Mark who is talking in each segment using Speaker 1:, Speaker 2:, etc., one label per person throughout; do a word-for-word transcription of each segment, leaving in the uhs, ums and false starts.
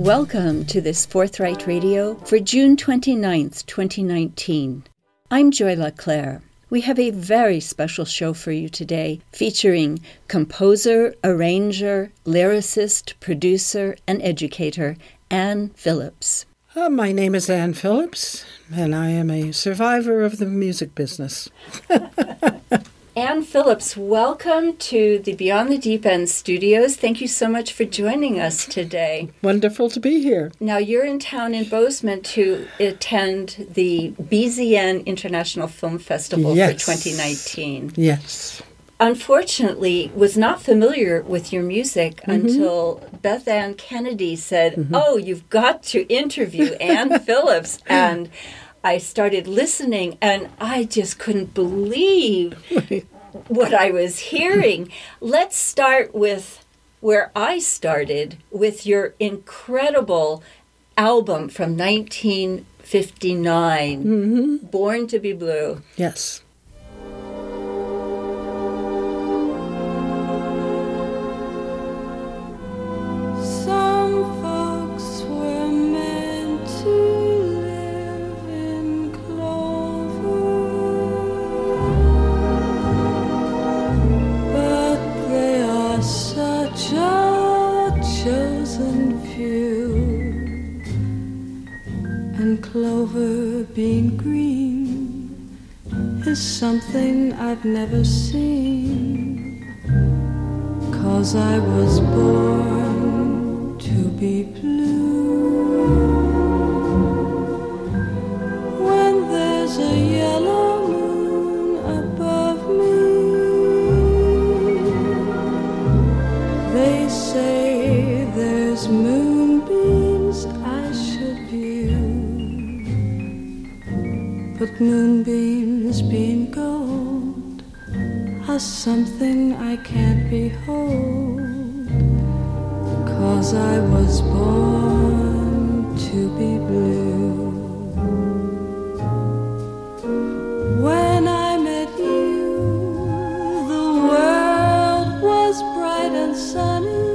Speaker 1: Welcome to this Forthright Radio for June twenty-ninth, twenty nineteen. I'm Joy LaClaire. We have a very special show for you today featuring composer, arranger, lyricist, producer, and educator Ann Phillips.
Speaker 2: Uh, my name is Ann Phillips, and I am a survivor of the music business.
Speaker 1: Ann Phillips, welcome to the Beyond the Deep End studios. Thank you so much for joining us today.
Speaker 2: Wonderful to be here.
Speaker 1: Now, you're in town in Bozeman to attend the B Z N International Film Festival
Speaker 2: yes.
Speaker 1: for twenty nineteen.
Speaker 2: Yes.
Speaker 1: Unfortunately, was not familiar with your music mm-hmm. until Beth Ann Kennedy said, mm-hmm. oh, you've got to interview Ann Phillips. And I started listening, and I just couldn't believe what I was hearing. Let's start with where I started, with your incredible album from nineteen fifty-nine,
Speaker 2: mm-hmm.
Speaker 1: Born to be Blue.
Speaker 2: Yes.
Speaker 3: Clover being green is something I've never seen, 'cause I was born to be blue. When there's a yellow moon above me, they say there's moonbeams I should view. But moonbeams being gold are something I can't behold, 'cause I was born to be blue. When I met you, the world was bright and sunny.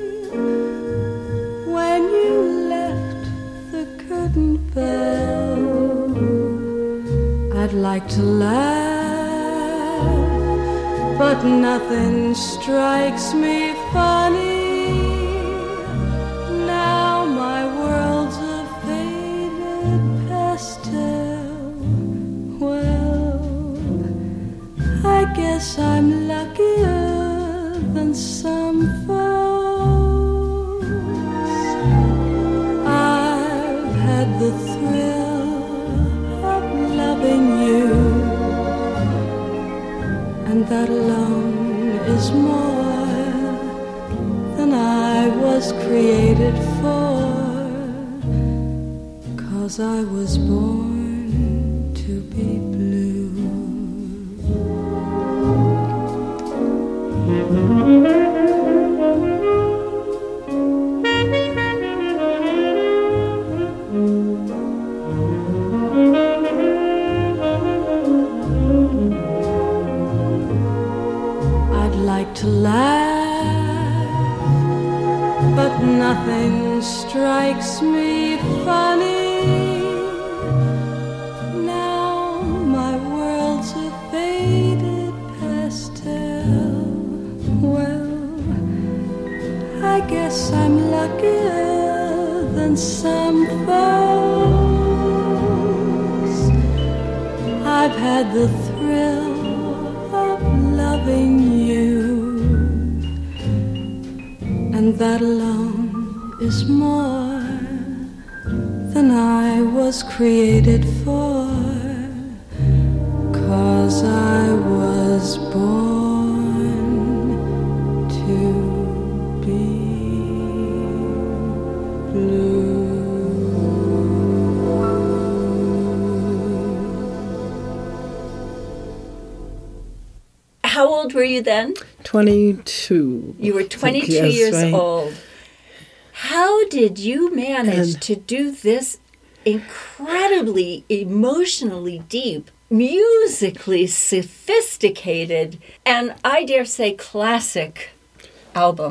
Speaker 3: When you left, the curtain fell. I'd like to laugh, but nothing strikes me funny. Now my world's a faded pastel. Well, I guess I'm luckier than some folks. I've had the thrill you, and that alone is more than I was created for, 'cause I was born to be blue. To laugh, but nothing strikes me funny. Now my world's a faded pastel. Well, I guess I'm luckier than some folks. I've had the thrill of loving you, and that alone is more than I was created for, 'cause I was born to be blue.
Speaker 1: How old were you then?
Speaker 2: twenty-two.
Speaker 1: You were twenty-two
Speaker 2: yes,
Speaker 1: years
Speaker 2: right.
Speaker 1: old. How did you manage
Speaker 2: And,
Speaker 1: to do this incredibly emotionally deep, musically sophisticated, and I dare say classic album?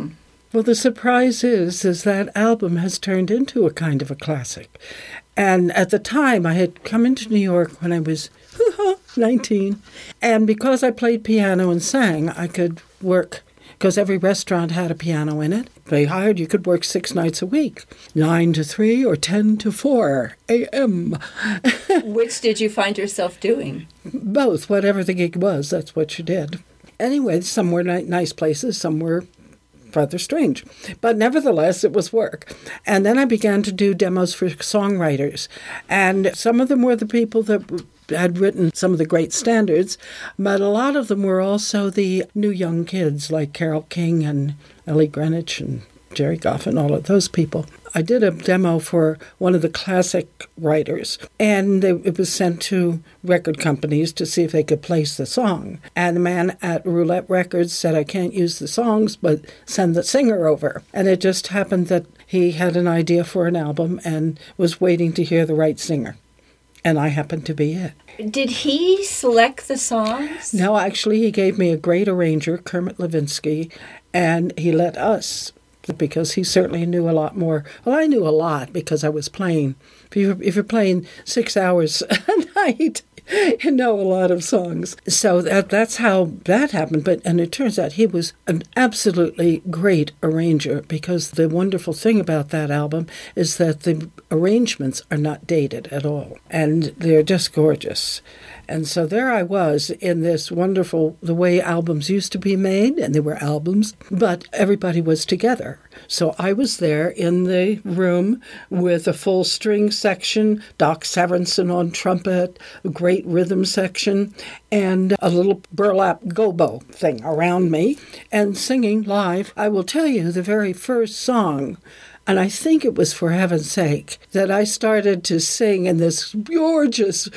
Speaker 2: Well, the surprise is, is that album has turned into a kind of a classic. And at the time, I had come into New York when I was nineteen. And because I played piano and sang, I could work, because every restaurant had a piano in it. They hired, you could work six nights a week, nine to three or ten to four a.m.
Speaker 1: Which did you find yourself doing?
Speaker 2: Both, whatever the gig was, that's what you did. Anyway, some were ni- nice places, some were rather strange. But nevertheless, it was work. And then I began to do demos for songwriters. And some of them were the people that had written some of the great standards, but a lot of them were also the new young kids like Carole King and Ellie Greenwich and Jerry Goff and all of those people. I did a demo for one of the classic writers, and it was sent to record companies to see if they could place the song. And the man at Roulette Records said, I can't use the songs, but send the singer over. And it just happened that he had an idea for an album and was waiting to hear the right singer. And I happened to be it.
Speaker 1: Did he select the songs?
Speaker 2: No, actually, he gave me a great arranger, Kermit Levinsky, and he let us, because he certainly knew a lot more. Well, I knew a lot because I was playing. If you're, if you're playing six hours a night, you know a lot of songs. So that that's how that happened. But and it turns out he was an absolutely great arranger, because the wonderful thing about that album is that the arrangements are not dated at all. And they're just gorgeous. And so there I was in this wonderful, the way albums used to be made, and they were albums, but everybody was together. So I was there in the room with a full string section, Doc Severinsen on trumpet, a great rhythm section, and a little burlap gobo thing around me, and singing live. I will tell you, the very first song, and I think it was For Heaven's Sake, that I started to sing, and this gorgeous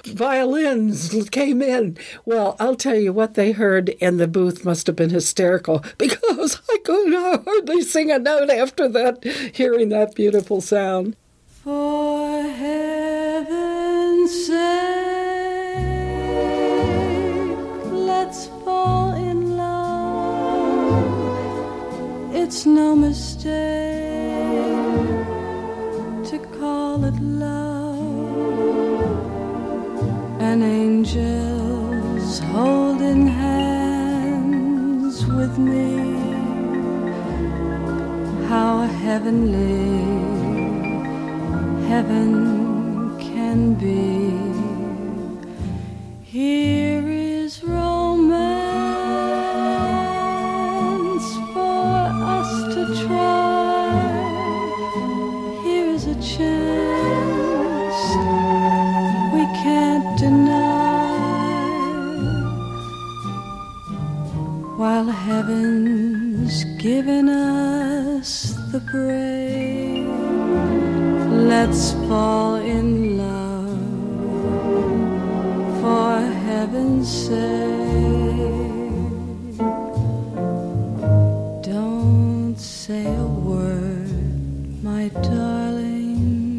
Speaker 2: violins came in. Well, I'll tell you what they heard in the booth must have been hysterical, because I could hardly sing a note after that, hearing that beautiful sound.
Speaker 3: For heaven's sake, let's fall in love. It's no mistake to call it love. And angels holding hands with me, how heavenly heaven can be. Here is romance for us to try. Here is a chance we can't deny, while heaven's given us the brave. Let's fall in love, for heaven's sake. Don't say a word, my darling.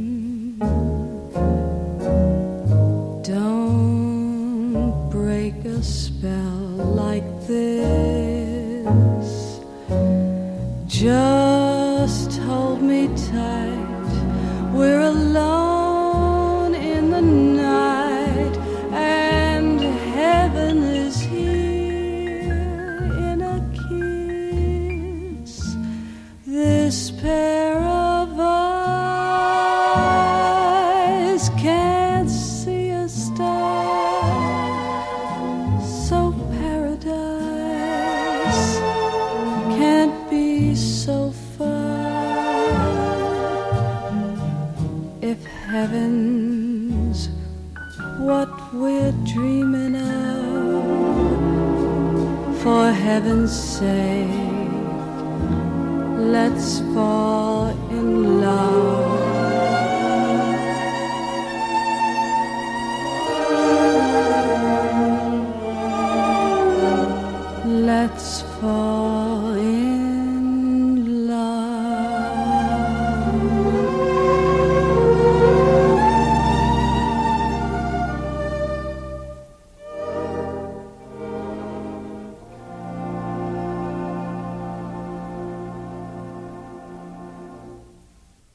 Speaker 3: Don't break a spell like this. Just hold me tight. We're alone in the night, and heaven is here in a kiss. This pair of eyes can't see a star, so paradise can't be so far. If heaven's what we're dreaming of, for heaven's sake, let's fall in love. Let's fall in love.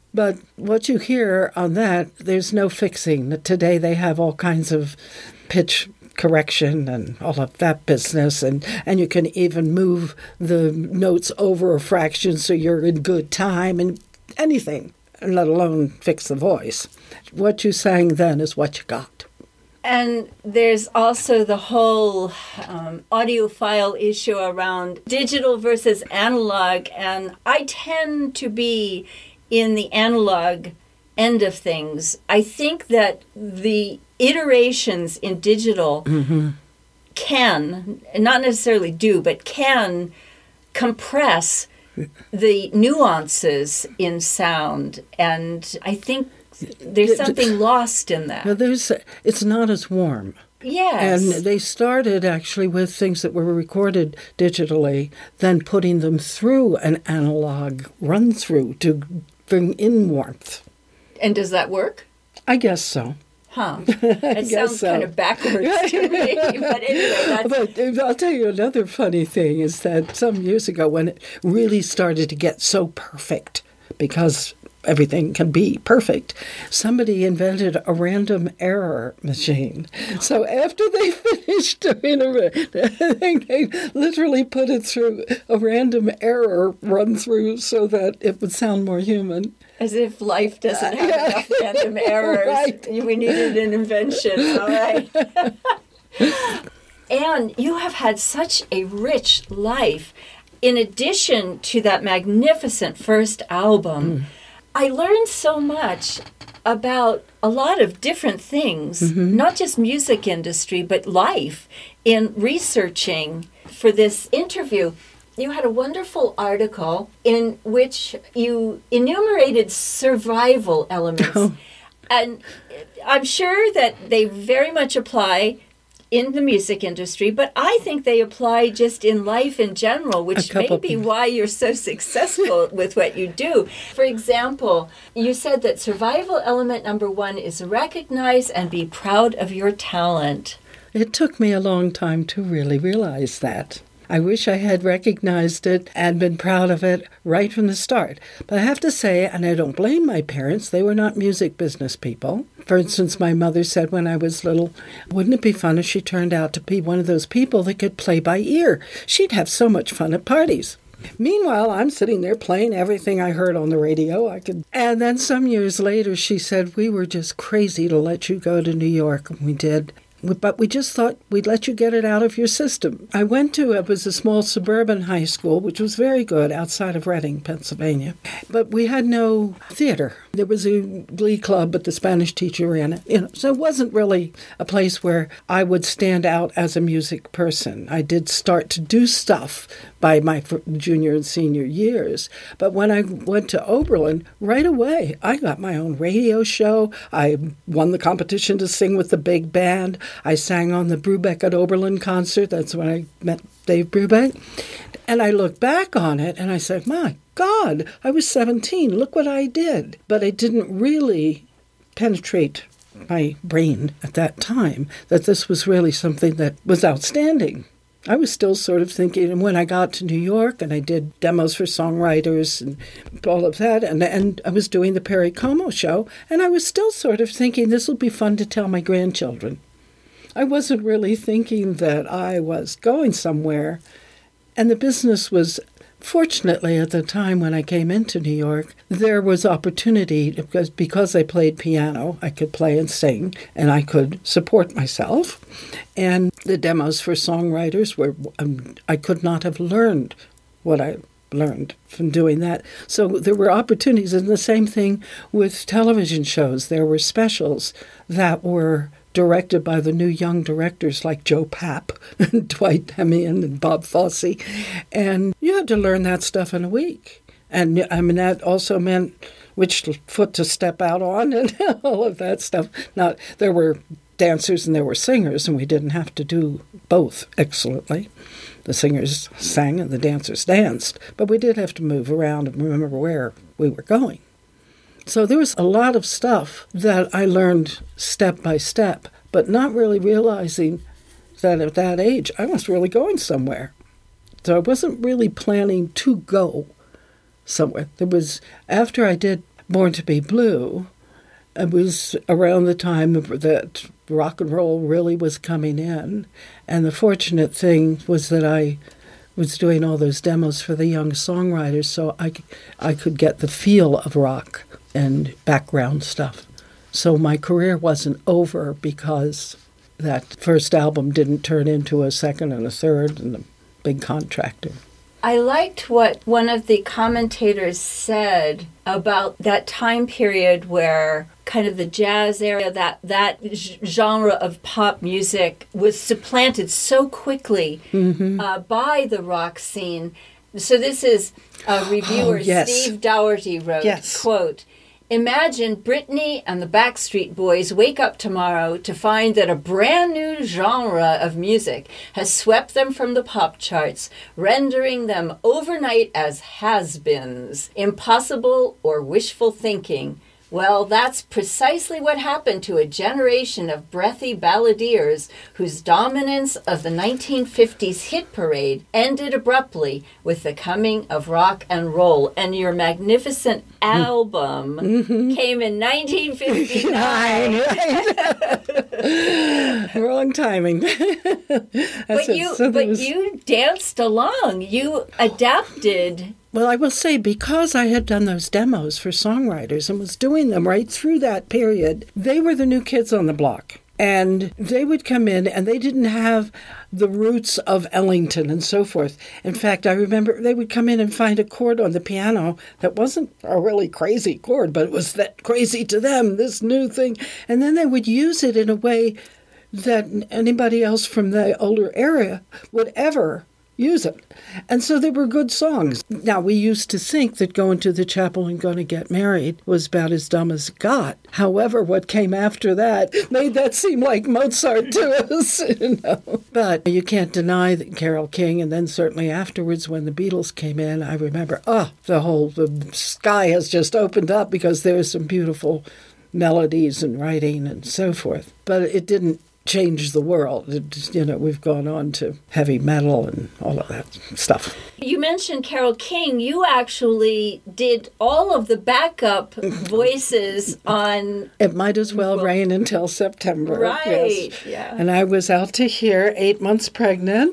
Speaker 2: But what you hear on that, there's no fixing. Today they have all kinds of pitch correction and all of that business, and, and you can even move the notes over a fraction so you're in good time and anything, let alone fix the voice. What you sang then is what you got.
Speaker 1: And there's also the whole um, audiophile issue around digital versus analog, and I tend to be in the analog end of things. I think that the iterations in digital mm-hmm. can, not necessarily do, but can compress the nuances in sound, and I think there's something lost in that.
Speaker 2: Now there's, it's not as warm.
Speaker 1: Yes.
Speaker 2: And they started actually with things that were recorded digitally, then putting them through an analog run-through to bring in warmth.
Speaker 1: And does that work?
Speaker 2: I guess so.
Speaker 1: Huh. It sounds so. Kind of backwards to me. But anyway, that's...
Speaker 2: But I'll tell you another funny thing is that some years ago when it really started to get so perfect, because everything can be perfect, somebody invented a random error machine. So after they finished doing it, they literally put it through a random error run through so that it would sound more human.
Speaker 1: As if life doesn't have uh, enough random errors.
Speaker 2: Right.
Speaker 1: We needed an invention. All right. And you have had such a rich life. In addition to that magnificent first album, mm. I learned so much about a lot of different things, mm-hmm. not just music industry, but life, in researching for this interview. You had a wonderful article in which you enumerated survival elements. Oh. And I'm sure that they very much apply in the music industry, but I think they apply just in life in general, which may be why you're so successful with what you do. For example, you said that survival element number one is recognize and be proud of your talent.
Speaker 2: It took me a long time to really realize that. I wish I had recognized it and been proud of it right from the start. But I have to say, and I don't blame my parents, they were not music business people. For instance, my mother said when I was little, wouldn't it be fun if she turned out to be one of those people that could play by ear? She'd have so much fun at parties. Meanwhile, I'm sitting there playing everything I heard on the radio. I could, and then some years later, she said, we were just crazy to let you go to New York. And we did. But we just thought we'd let you get it out of your system. I went to, it was a small suburban high school, which was very good, outside of Reading, Pennsylvania. But we had no theater. There was a glee club, but the Spanish teacher ran it. You know, so it wasn't really a place where I would stand out as a music person. I did start to do stuff by my junior and senior years. But when I went to Oberlin, right away, I got my own radio show. I won the competition to sing with the big band. I sang on the Brubeck at Oberlin concert. That's when I met Dave Brubeck. And I look back on it and I said, my God, I was seventeen. Look what I did. But it didn't really penetrate my brain at that time that this was really something that was outstanding. I was still sort of thinking, and when I got to New York and I did demos for songwriters and all of that, and, and I was doing the Perry Como show, and I was still sort of thinking this will be fun to tell my grandchildren. I wasn't really thinking that I was going somewhere, and the business was, fortunately at the time when I came into New York, there was opportunity, because because I played piano, I could play and sing, and I could support myself. And the demos for songwriters were, um, I could not have learned what I learned from doing that. So there were opportunities, and the same thing with television shows. There were specials that were directed by the new young directors like Joe Papp and Dwight Hemian and Bob Fosse. And you had to learn that stuff in a week. And I mean, that also meant which foot to step out on and all of that stuff. Now, there were dancers and there were singers, and we didn't have to do both excellently. The singers sang and the dancers danced, but we did have to move around and remember where we were going. So there was a lot of stuff that I learned step by step, but not really realizing that at that age I was really going somewhere. So I wasn't really planning to go somewhere. There was, after I did Born to Be Blue, it was around the time that rock and roll really was coming in. And the fortunate thing was that I was doing all those demos for the young songwriters, so I, I could get the feel of rock and background stuff. So my career wasn't over because that first album didn't turn into a second and a third and a big contractor.
Speaker 1: I liked what one of the commentators said about that time period where kind of the jazz area, that, that genre of pop music was supplanted so quickly mm-hmm. uh, by the rock scene. So this is a reviewer,
Speaker 2: oh, yes.
Speaker 1: Steve Dougherty wrote,
Speaker 2: yes.
Speaker 1: quote, "Imagine Britney and the Backstreet Boys wake up tomorrow to find that a brand new genre of music has swept them from the pop charts, rendering them overnight as has-beens. Impossible or wishful thinking. Well, that's precisely what happened to a generation of breathy balladeers whose dominance of the nineteen fifties hit parade ended abruptly with the coming of rock and roll. And your magnificent album mm-hmm. came in nineteen fifty-nine.
Speaker 2: Wrong timing.
Speaker 1: but you, but was... you danced along. You adapted.
Speaker 2: Well, I will say, because I had done those demos for songwriters and was doing them right through that period, they were the new kids on the block. And they would come in, and they didn't have the roots of Ellington and so forth. In fact, I remember they would come in and find a chord on the piano that wasn't a really crazy chord, but it was that crazy to them, this new thing. And then they would use it in a way that anybody else from the older area would ever use it. And so they were good songs. Now, we used to think that Going to the Chapel and Gonna Get Married was about as dumb as it got. However, what came after that made that seem like Mozart to us, you know. But you can't deny that Carole King, and then certainly afterwards when the Beatles came in, I remember, oh, the whole the sky has just opened up because there's some beautiful melodies and writing and so forth. But it didn't change the world. It, you know, we've gone on to heavy metal and all of that stuff.
Speaker 1: You mentioned Carole King. You actually did all of the backup voices on...
Speaker 2: It Might As Well well, Rain Until September.
Speaker 1: Right,
Speaker 2: yes.
Speaker 1: yeah.
Speaker 2: And I was out to here, eight months pregnant.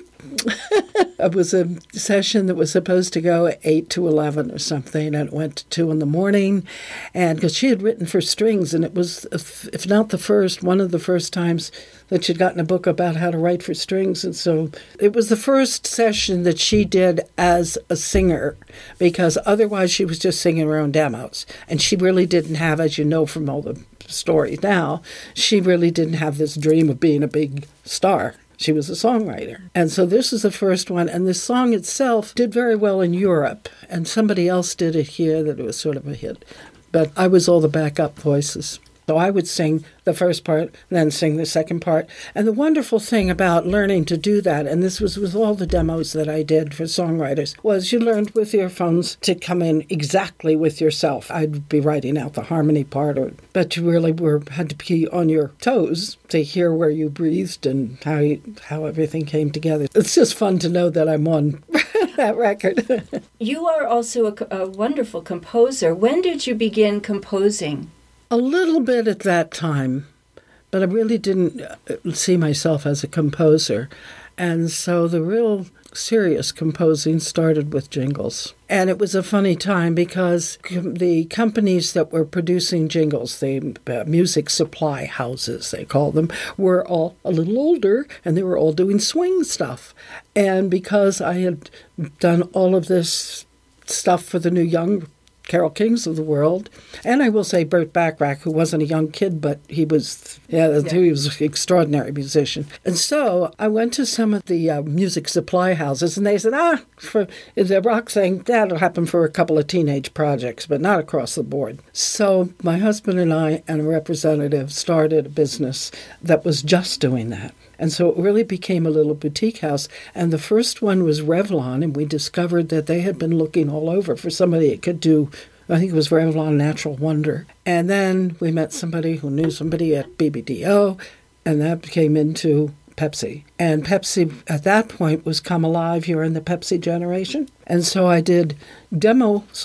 Speaker 2: It was a session that was supposed to go at eight to eleven or something, and it went to two in the morning. And because she had written for strings, and it was, if not the first, one of the first times that she'd gotten a book about how to write for strings. And so it was the first session that she did as a singer, because otherwise she was just singing her own demos. And she really didn't have, as you know from all the stories now, she really didn't have this dream of being a big star. She was a songwriter. And so this is the first one. And the song itself did very well in Europe. And somebody else did it here that it was sort of a hit. But I was all the backup voices. So I would sing the first part, then sing the second part. And the wonderful thing about learning to do that, and this was with all the demos that I did for songwriters, was you learned with earphones to come in exactly with yourself. I'd be writing out the harmony part, or, but you really were had to be on your toes to hear where you breathed and how you, how everything came together. It's just fun to know that I'm on that record.
Speaker 1: You are also a, a wonderful composer. When did you begin composing?
Speaker 2: A little bit at that time, but I really didn't see myself as a composer. And so the real serious composing started with jingles. And it was a funny time because the companies that were producing jingles, the uh, music supply houses, they call them, were all a little older, and they were all doing swing stuff. And because I had done all of this stuff for the new young Carole Kings of the world, and I will say Burt Bacharach, who wasn't a young kid, but he was, yeah, yeah. he was an extraordinary musician. And so I went to some of the uh, music supply houses, and they said, ah, for the rock thing, that'll happen for a couple of teenage projects, but not across the board. So my husband and I and a representative started a business that was just doing that. And so it really became a little boutique house. And the first one was Revlon, and we discovered that they had been looking all over for somebody that could do, I think it was Revlon Natural Wonder. And then we met somebody who knew somebody at B B D O, and that came into Pepsi. And Pepsi, at that point, was Come Alive. You're in the Pepsi generation. And so I did demos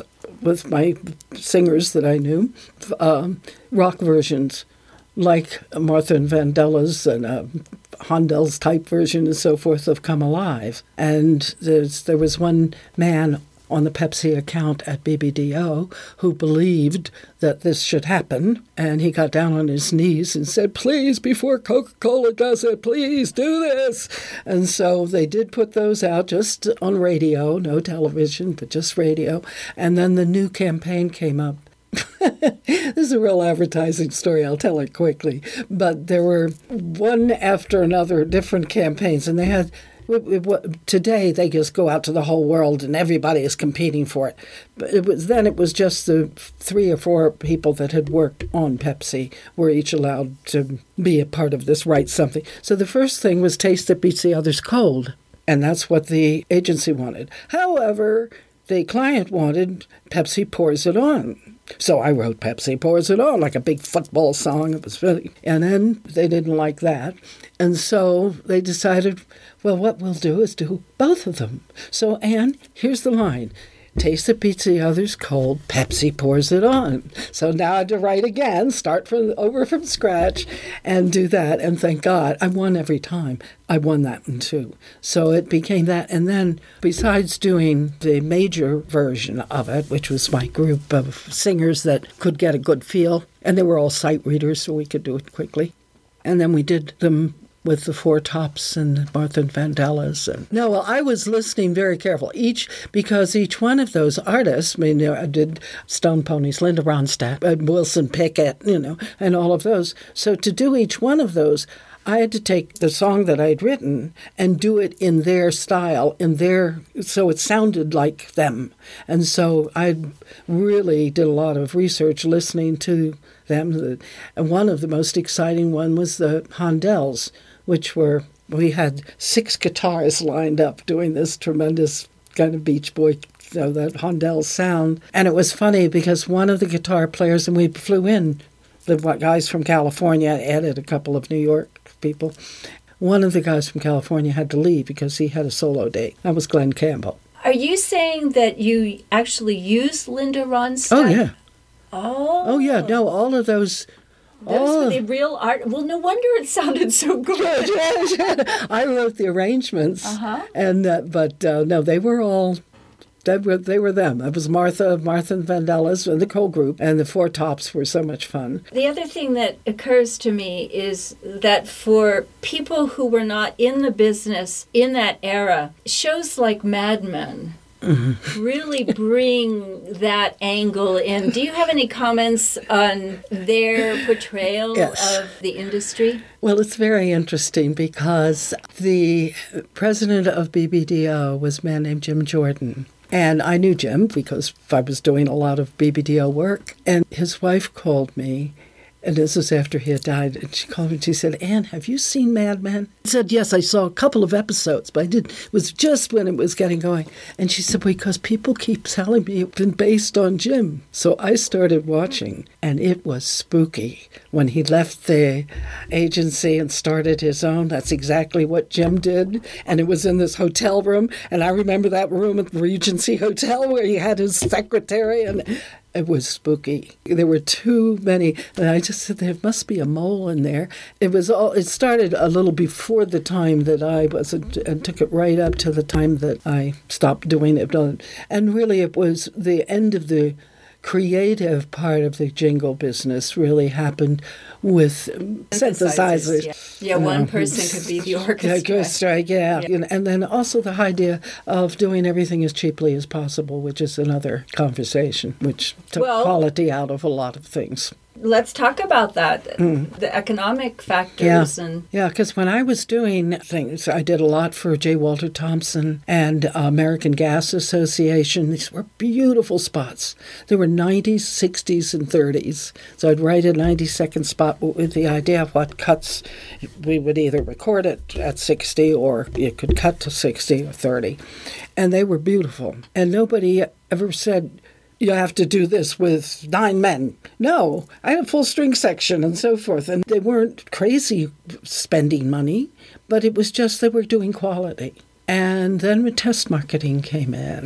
Speaker 2: with my singers that I knew, um, rock versions, like Martha and Vandellas and uh, Handel's type version and so forth of Come Alive. And there's, there was one man on the Pepsi account at B B D O who believed that this should happen. And he got down on his knees and said, please, before Coca-Cola does it, please do this. And so they did put those out just on radio, no television, but just radio. And then the new campaign came up. This is a real advertising story. I'll tell it quickly. But there were one after another different campaigns, and they had today they just go out to the whole world and everybody is competing for it. But it was then it was just the three or four people that had worked on Pepsi were each allowed to be a part of this Write Something. So the first thing was Taste That Beats the Others Cold, and that's what the agency wanted. However, the client wanted Pepsi Pours It On. So I wrote Pepsi Pours It On, like a big football song. It was really, and then they didn't like that. And so they decided, well, what we'll do is do both of them. So, Anne, here's the line. Taste That Beats the Others Cold, Pepsi Pours It On. So now I had to write again, start from over from scratch, and do that. And thank God, I won every time. I won that one too. So it became that. And then besides doing the major version of it, which was my group of singers that could get a good feel, and they were all sight readers, so we could do it quickly. And then we did them with the Four Tops and Martha and Vandellas. And no, well, I was listening very careful, each because each one of those artists, I mean, you know, I did Stone Ponies, Linda Ronstadt, and Wilson Pickett, you know, and all of those. So to do each one of those, I had to take the song that I'd written and do it in their style, in their, so it sounded like them. And so I really did a lot of research listening to them. And one of the most exciting one was the Handels, which were, we had six guitars lined up doing this tremendous kind of Beach Boy, you know, that Handel sound. And it was funny because one of the guitar players, and we flew in, the guys from California, added a couple of New York people. One of the guys from California had to leave because he had a solo date. That was Glenn Campbell.
Speaker 1: Are you saying that you actually used Linda Ronstadt?
Speaker 2: Oh, yeah.
Speaker 1: Oh.
Speaker 2: Oh, yeah. No, all of those...
Speaker 1: Those
Speaker 2: all
Speaker 1: were the real art. Well, no wonder it sounded so good.
Speaker 2: I wrote the arrangements.
Speaker 1: Uh-huh.
Speaker 2: and uh, But, uh, no, they were all... They were, they were them. It was Martha, Martha and Vandellas, and the whole group, and the Four Tops were so much fun.
Speaker 1: The other thing that occurs to me is that for people who were not in the business in that era, shows like Mad Men mm-hmm. really bring that angle in. Do you have any comments on their portrayal
Speaker 2: yes.
Speaker 1: of the industry?
Speaker 2: Well, it's very interesting because the president of B B D O was a man named Jim Jordan. And I knew Jim because I was doing a lot of B B D O work. And his wife called me, and this was after he had died, and she called me and she said, Anne, have you seen Mad Men? I said, yes, I saw a couple of episodes, but I did. It was just when it was getting going. And she said, because people keep telling me it's been based on Jim. So I started watching, and it was spooky. When he left the agency and started his own, that's exactly what Jim did. And it was in this hotel room. And I remember that room at the Regency Hotel where he had his secretary, and it was spooky. There were too many, and I just said there must be a mole in there. It was all. It started a little before the time that I was, and took it right up to the time that I stopped doing it. And really, it was the end of the creative part of the jingle business. Really happened with synthesizers.
Speaker 1: synthesizers yeah, yeah one know. person could be the orchestra.
Speaker 2: Yeah, yeah.
Speaker 1: yeah.
Speaker 2: And then also the idea of doing everything as cheaply as possible, which is another conversation, which took well, quality out of a lot of things.
Speaker 1: Let's talk about that, mm. the economic factors.
Speaker 2: Yeah,
Speaker 1: and
Speaker 2: yeah. Because when I was doing things, I did a lot for J. Walter Thompson and American Gas Association. These were beautiful spots. There were nineties, sixties, and thirties. So I'd write a ninety-second spot with the idea of what cuts. We would either record it at sixty or you could cut to sixty or thirty. And they were beautiful. And nobody ever said, you have to do this with nine men. No, I had a full string section and so forth. And they weren't crazy spending money, but it was just they were doing quality. And then when test marketing came in,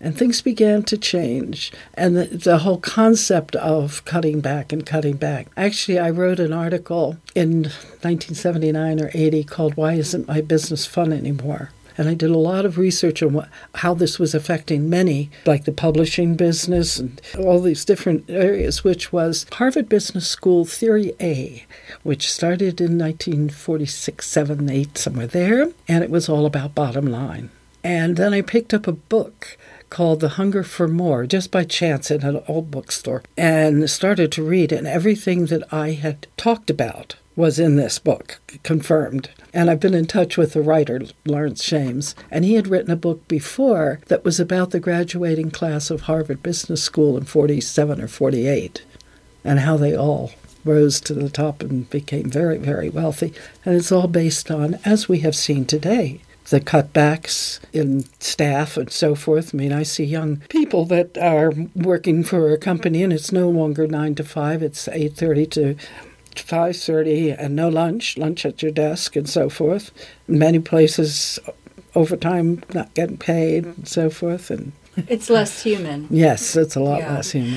Speaker 2: And things began to change. And the, the whole concept of cutting back and cutting back. Actually, I wrote an article in nineteen seventy-nine or eighty called Why Isn't My Business Fun Anymore? And I did a lot of research on what, how this was affecting many, like the publishing business and all these different areas, which was Harvard Business School Theory A, which started in nineteen forty-six, seven, eight, somewhere there. And it was all about bottom line. And then I picked up a book called The Hunger for More, just by chance in an old bookstore, and started to read. And everything that I had talked about was in this book, confirmed. And I've been in touch with the writer, Lawrence Shames, and he had written a book before that was about the graduating class of Harvard Business School in forty-seven or forty-eight, and how they all rose to the top and became very, very wealthy. And it's all based on, as we have seen today, the cutbacks in staff and so forth. I mean, I see young people that are working for a company, and it's no longer nine to five, it's eight thirty to five thirty, and no lunch, lunch at your desk and so forth. In many places, overtime, not getting paid and so forth. And
Speaker 1: it's less human.
Speaker 2: Yes, it's a lot
Speaker 1: Yeah.
Speaker 2: less human.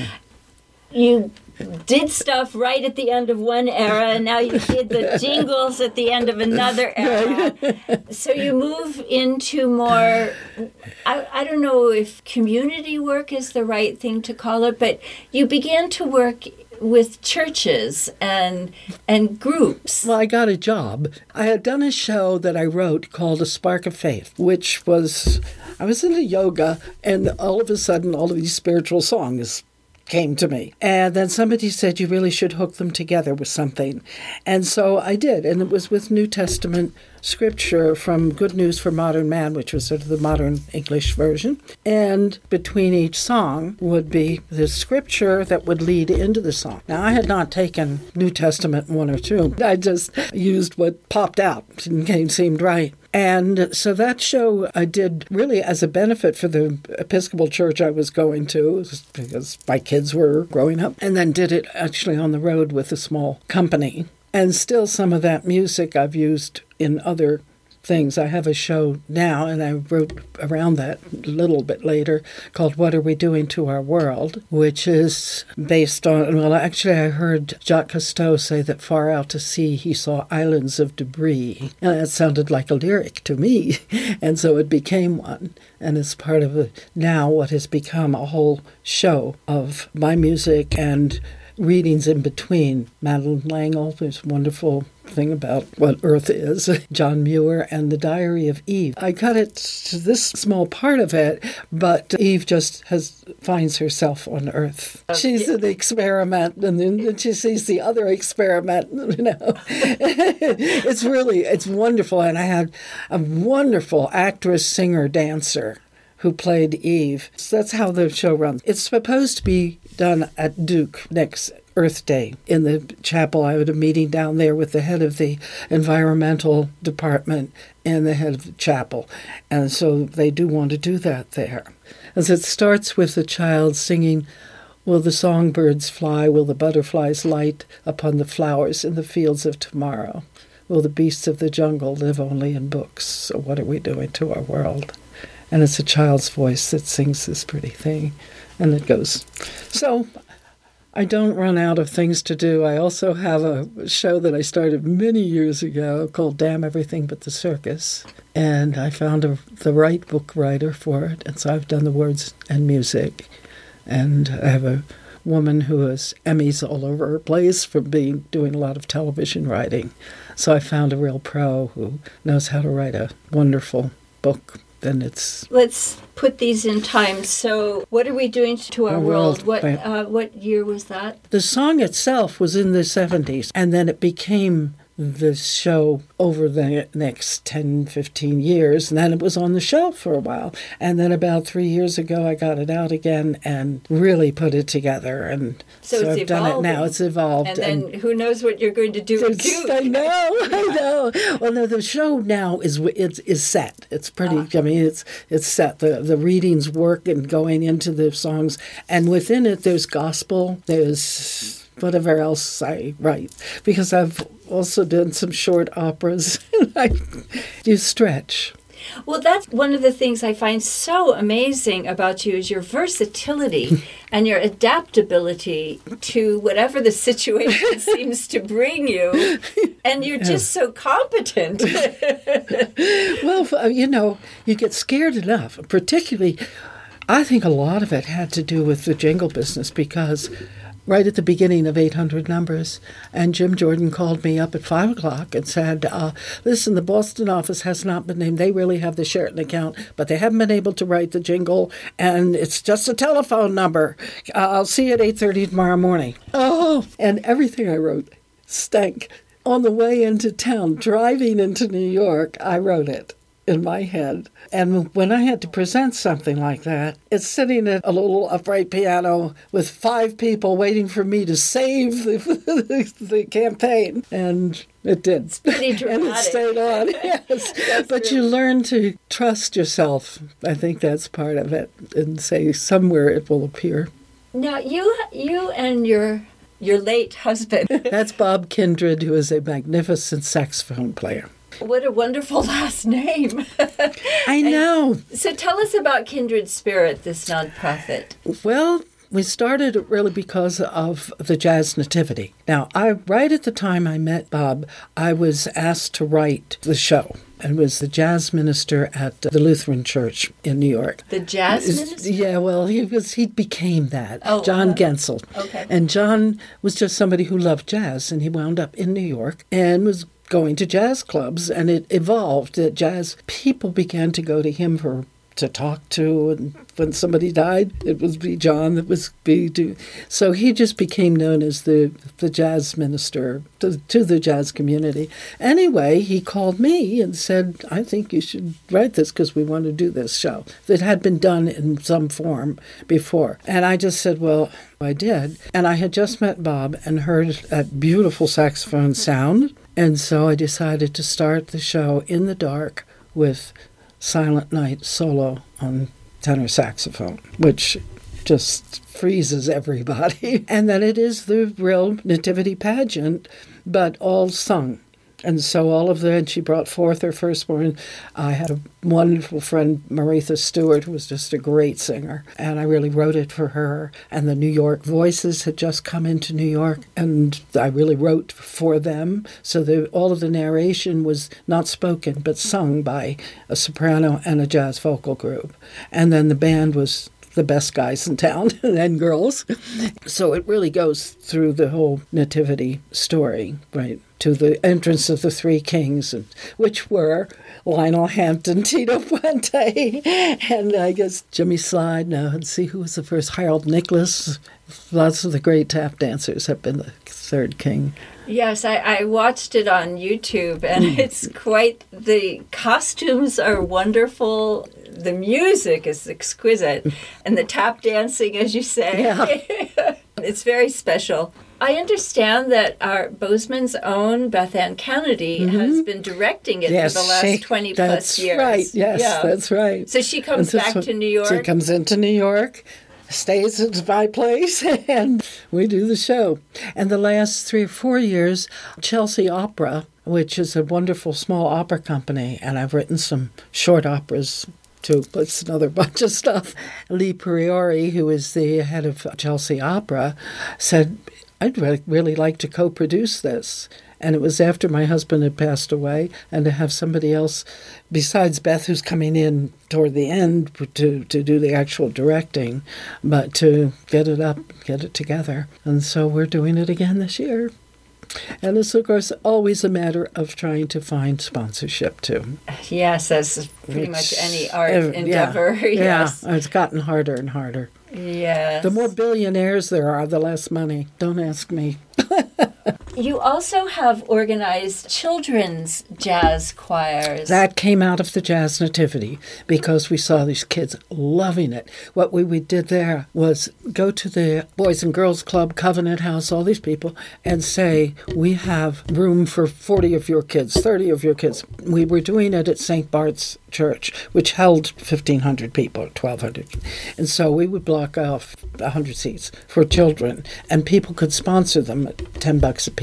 Speaker 1: You did stuff right at the end of one era, and now you did the jingles at the end of another era. So you move into more, I, I don't know if community work is the right thing to call it, but you began to work with churches and and groups.
Speaker 2: Well, I got a job. I had done a show that I wrote called A Spark of Faith, which was, I was into yoga, and all of a sudden all of these spiritual songs came to me. And then somebody said, you really should hook them together with something. And so I did. And it was with New Testament scripture from Good News for Modern Man, which was sort of the modern English version. And between each song would be the scripture that would lead into the song. Now, I had not taken New Testament one or two. I just used what popped out and seemed right. And so that show I did really as a benefit for the Episcopal church I was going to, because my kids were growing up, and then did it actually on the road with a small company. And still some of that music I've used in other things. I have a show now, and I wrote around that a little bit later, called What Are We Doing to Our World?, which is based on, well, actually I heard Jacques Cousteau say that far out to sea he saw islands of debris. And that sounded like a lyric to me, and so it became one. And it's part of a, now what has become a whole show of my music and readings in between. Madeleine L'Engle, there's a wonderful thing about what Earth is, John Muir, and the Diary of Eve. I cut it to this small part of it, but Eve just has finds herself on Earth. She's an experiment, and then she sees the other experiment, you know. It's really, it's wonderful, and I had a wonderful actress, singer, dancer who played Eve. So that's how the show runs. It's supposed to be done at Duke next Earth Day in the chapel. I had a meeting down there with the head of the environmental department and the head of the chapel. And so they do want to do that there. As it starts with the child singing, "Will the songbirds fly? Will the butterflies light upon the flowers in the fields of tomorrow? Will the beasts of the jungle live only in books? So what are we doing to our world?" And it's a child's voice that sings this pretty thing. And it goes. So I don't run out of things to do. I also have a show that I started many years ago called Damn Everything But the Circus. And I found a, the right book writer for it. And so I've done the words and music. And I have a woman who has Emmys all over her place for being doing a lot of television writing. So I found a real pro who knows how to write a wonderful book. Then it's...
Speaker 1: Let's put these in time. So what are we doing to our,
Speaker 2: Our
Speaker 1: world?
Speaker 2: world,
Speaker 1: What
Speaker 2: right.
Speaker 1: uh, what year was that?
Speaker 2: The song itself was in the seventies, and then it became the show over the next ten, fifteen years, and then it was on the shelf for a while. And then about three years ago, I got it out again and really put it together. And
Speaker 1: So
Speaker 2: so,
Speaker 1: it's
Speaker 2: I've done it now.
Speaker 1: evolving.
Speaker 2: It's evolved.
Speaker 1: And then who knows what you're going to do with
Speaker 2: It's-
Speaker 1: Duke.
Speaker 2: I know, I know. Well, no, the show now is it's is set. It's pretty. I mean, it's it's set. The the readings work and going into the songs, and within it, there's gospel. There's whatever else I write, because I've also done some short operas. I, you stretch.
Speaker 1: Well, that's one of the things I find so amazing about you is your versatility and your adaptability to whatever the situation seems to bring you. And you're just so competent.
Speaker 2: Well, you know, you get scared enough, particularly, I think a lot of it had to do with the jingle business because right at the beginning of eight hundred Numbers, and Jim Jordan called me up at five o'clock and said, uh, listen, the Boston office has not been named. They really have the Sheraton account, but they haven't been able to write the jingle, and it's just a telephone number. Uh, I'll see you at eight thirty tomorrow morning. Oh, and everything I wrote stank. On the way into town, driving into New York, I wrote it in my head. And when I had to present something like that, it's sitting at a little upright piano with five people waiting for me to save the, the campaign. And it did.
Speaker 1: It's pretty dramatic.
Speaker 2: And it stayed on, yes. But really... you learn to trust yourself. I think that's part of it. And say somewhere it will appear.
Speaker 1: Now, you, you and your... your late husband.
Speaker 2: That's Bob Kindred, who is a magnificent saxophone player.
Speaker 1: What a wonderful last name.
Speaker 2: I know.
Speaker 1: And so tell us about Kindred Spirit, this nonprofit.
Speaker 2: Well, we started it really because of the Jazz Nativity. Now, I right at the time I met Bob, I was asked to write the show. And was the jazz minister at the Lutheran Church in New York.
Speaker 1: The jazz minister?
Speaker 2: Yeah, well, he was he became that.
Speaker 1: Oh,
Speaker 2: John
Speaker 1: uh,
Speaker 2: Gensel.
Speaker 1: Okay.
Speaker 2: And John was just somebody who loved jazz, and he wound up in New York and was going to jazz clubs, and it evolved that jazz people began to go to him for to talk to, and when somebody died, it was be John that was be do. So he just became known as the the jazz minister to, to the jazz community. Anyway, he called me and said, I think you should write this because we want to do this show that had been done in some form before. And I just said, well, I did. And I had just met Bob and heard that beautiful saxophone sound. And so I decided to start the show in the dark with Silent Night solo on tenor saxophone, which just freezes everybody. And then it is the real nativity pageant, but all sung. And so all of the, and she brought forth her firstborn. I had a wonderful friend, Maritha Stewart, who was just a great singer. And I really wrote it for her. And the New York Voices had just come into New York, and I really wrote for them. So the, all of the narration was not spoken, but sung by a soprano and a jazz vocal group. And then the band was the best guys in town and girls. So it really goes through the whole nativity story, right, to the entrance of the three kings, which were Lionel Hampton, Tito Puente, and I guess Jimmy Slide. Now, let's see who was the first. Harold Nicholas. Lots of the great tap dancers have been the third king.
Speaker 1: Yes, I, I watched it on YouTube, and it's quite, the costumes are wonderful. The music is exquisite, and the tap dancing, as you say,
Speaker 2: yeah.
Speaker 1: It's very special. I understand that our Bozeman's own Beth Ann Kennedy mm-hmm. has been directing it
Speaker 2: yes,
Speaker 1: for the last
Speaker 2: she,
Speaker 1: twenty
Speaker 2: that's
Speaker 1: plus years.
Speaker 2: Right. Yes, yeah. That's right.
Speaker 1: So she comes back to New York.
Speaker 2: She comes into New York, stays at my place, and we do the show. And the last three or four years, Chelsea Opera, which is a wonderful small opera company, and I've written some short operas too. It's another bunch of stuff. Lee Priori, who is the head of Chelsea Opera, said, I'd re- really like to co-produce this. And it was after my husband had passed away, and to have somebody else besides Beth, who's coming in toward the end to, to do the actual directing, but to get it up, get it together. And so we're doing it again this year. And it's, of course, always a matter of trying to find sponsorship, too.
Speaker 1: Yes, as pretty Which, much any art uh, endeavor.
Speaker 2: Yeah,
Speaker 1: yes.
Speaker 2: Yeah, it's gotten harder and harder.
Speaker 1: Yes.
Speaker 2: The more billionaires there are, the less money. Don't ask me.
Speaker 1: You also have organized children's jazz choirs.
Speaker 2: That came out of the Jazz Nativity because we saw these kids loving it. What we, we did there was go to the Boys and Girls Club, Covenant House, all these people, and say, we have room for forty of your kids, thirty of your kids. We were doing it at Saint Bart's Church, which held fifteen hundred people, twelve hundred. And so we would block off one hundred seats for children, and people could sponsor them at ten bucks a piece.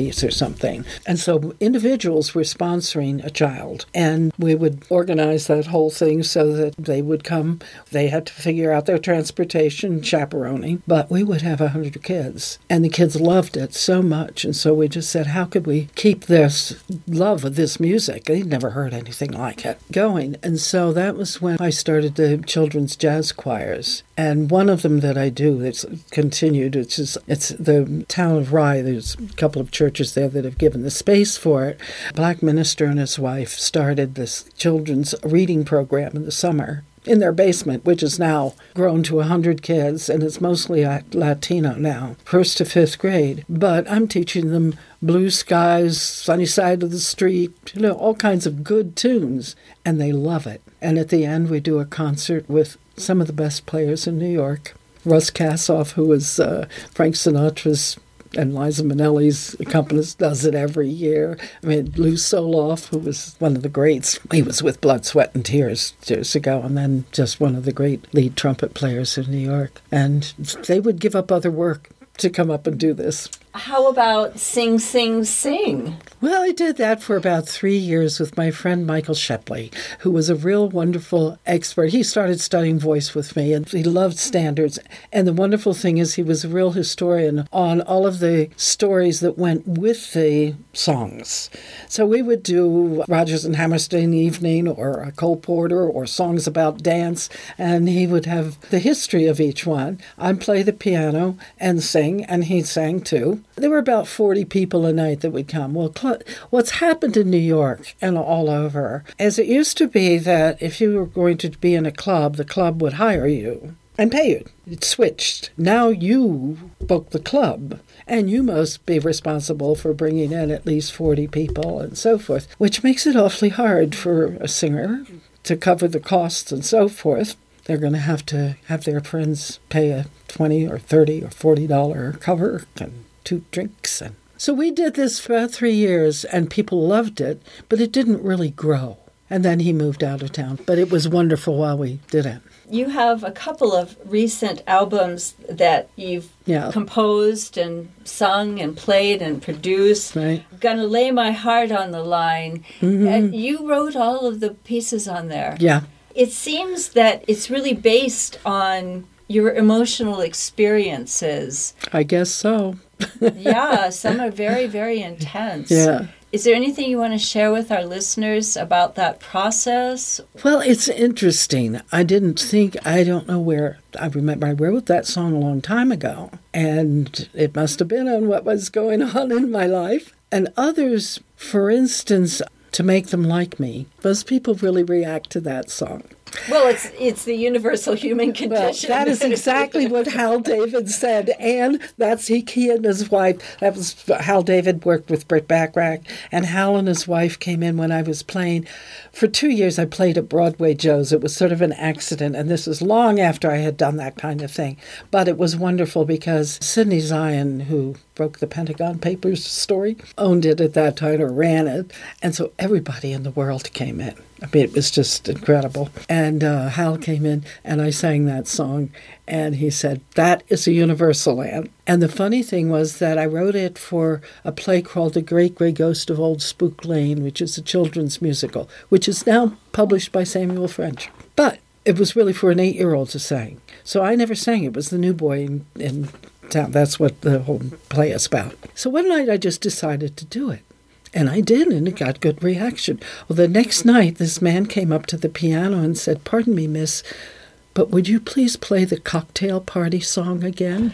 Speaker 2: piece or something. And so individuals were sponsoring a child, and we would organize that whole thing so that they would come. They had to figure out their transportation, chaperoning, but we would have one hundred kids. And the kids loved it so much. And so we just said, how could we keep this love of this music? They'd never heard anything like it going. And so that was when I started the children's jazz choirs. And one of them that I do that's continued, it's just, it's the town of Rye. There's a couple of churches there that have given the space for it. A black minister and his wife started this children's reading program in the summer in their basement, which is now grown to one hundred kids, and it's mostly Latino now, first to fifth grade. But I'm teaching them Blue Skies, Sunny Side of the Street, you know, all kinds of good tunes, and they love it. And at the end, we do a concert with some of the best players in New York. Russ Kassoff, who was uh, Frank Sinatra's and Liza Minnelli's accompanist, does it every year. I mean, Lou Soloff, who was one of the greats. He was with Blood, Sweat, and Tears years ago, and then just one of the great lead trumpet players in New York. And they would give up other work to come up and do this.
Speaker 1: How about Sing, Sing, Sing?
Speaker 2: Well, I did that for about three years with my friend Michael Shepley, who was a real wonderful expert. He started studying voice with me, and he loved standards. And the wonderful thing is he was a real historian on all of the stories that went with the songs. So we would do Rodgers and Hammerstein Evening or a Cole Porter or songs about dance, and he would have the history of each one. I'd play the piano and sing, and he sang too. There were about forty people a night that would come. Well, cl- what's happened in New York and all over is it used to be that if you were going to be in a club, the club would hire you and pay you. It switched. Now you book the club, and you must be responsible for bringing in at least forty people and so forth, which makes it awfully hard for a singer to cover the costs and so forth. They're going to have to have their friends pay a twenty or thirty or forty dollars cover and two drinks. And so we did this for about three years, and people loved it, but it didn't really grow. And then he moved out of town. But it was wonderful while we did it.
Speaker 1: You have a couple of recent albums that you've yeah. composed and sung and played and produced.
Speaker 2: Right.
Speaker 1: Gonna Lay My Heart on the Line.
Speaker 2: Mm-hmm.
Speaker 1: And you wrote all of the pieces on there.
Speaker 2: Yeah.
Speaker 1: It seems that it's really based on your emotional experiences.
Speaker 2: I guess so.
Speaker 1: Yeah, some are very, very intense.
Speaker 2: Yeah.
Speaker 1: Is there anything you want to share with our listeners about that process?
Speaker 2: Well, it's interesting. I didn't think, I don't know where, I remember I wrote that song a long time ago, and it must have been on what was going on in my life. And others, for instance, To Make Them Like Me, those people really react to that song.
Speaker 1: Well, it's it's the universal human condition.
Speaker 2: Well, that is exactly what Hal David said, and that's he, he and his wife. That was Hal David worked with Britt Bacharach, and Hal and his wife came in when I was playing. For two years, I played at Broadway Joe's. It was sort of an accident, and this was long after I had done that kind of thing. But it was wonderful because Sidney Zion, who broke the Pentagon Papers story, owned it at that time or ran it, and so everybody in the world came in. I mean, it was just incredible. And uh, Hal came in, and I sang that song, and he said, that is a universal land. And the funny thing was that I wrote it for a play called The Great Grey Ghost of Old Spook Lane, which is a children's musical, which is now published by Samuel French. But it was really for an eight-year-old to sing. So I never sang. It was the new boy in, in town. That's what the whole play is about. So one night I just decided to do it. And I did, and it got good reaction. Well, the next night, this man came up to the piano and said, pardon me, miss, but would you please play the Cocktail Party song again?